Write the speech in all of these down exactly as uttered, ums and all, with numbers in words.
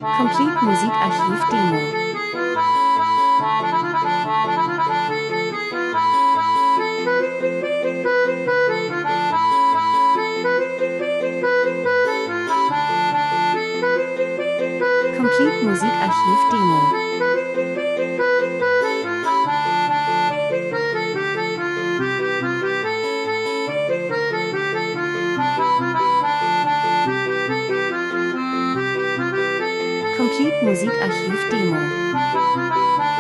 Complete Musikarchiv Demo. Complete Musikarchiv Demo. Complete Musikarchiv Demo.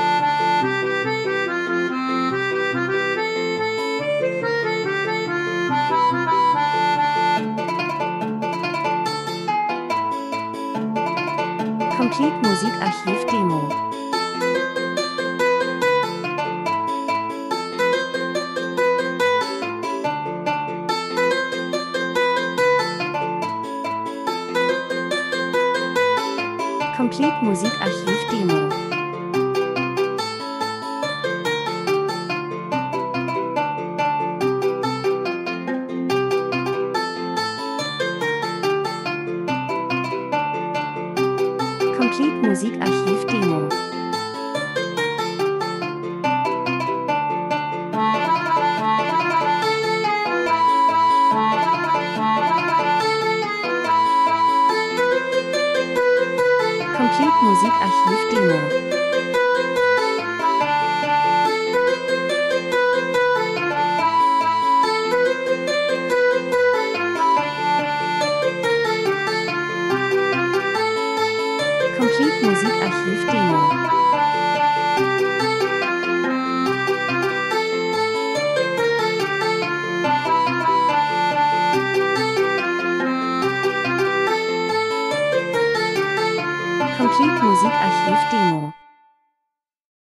Complete Musikarchiv Demo. Complete Musikarchiv Demo. Complete Musikarchiv Demo. Complete Musikarchiv Demo. Complete Musikarchiv Demo. Complete Musikarchiv Demo.